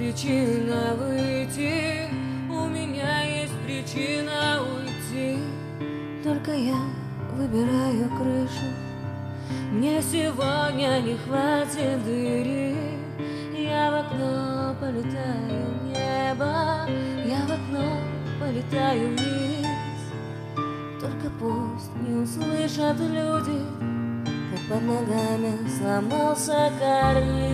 причина выйти, у меня есть причина уйти. Только я выбираю крышу, мне сегодня не хватит дыри. Я в окно полетаю в небо, я в окно полетаю вниз. Только пусть не услышат люди, как под ногами сломался карниз.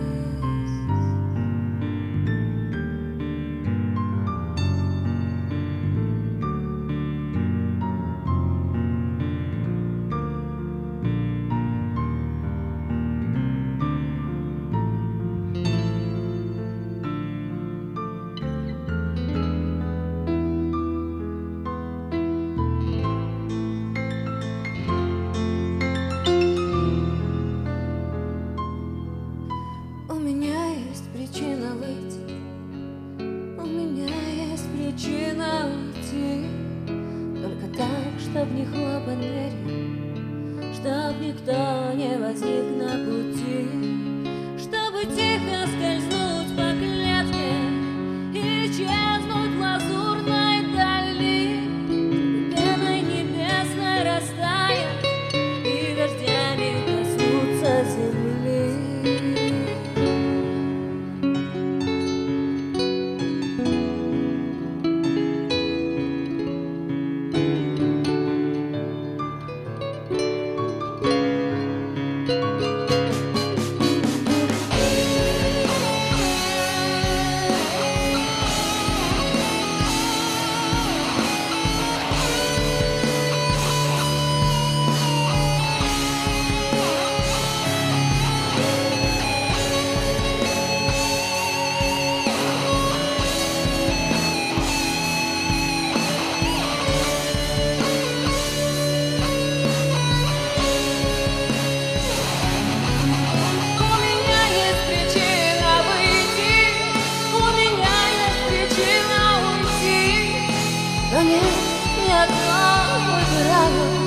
У меня есть причина выйти, у меня есть причина уйти. Только так, чтоб не хлопать дверью, чтоб никто не возник на пути, чтобы тихо скользнуть по клетке и исчезнуть в лазурной дали, пеной небесной растаять и дождями коснуться земли. Но нет, я одно выбираю.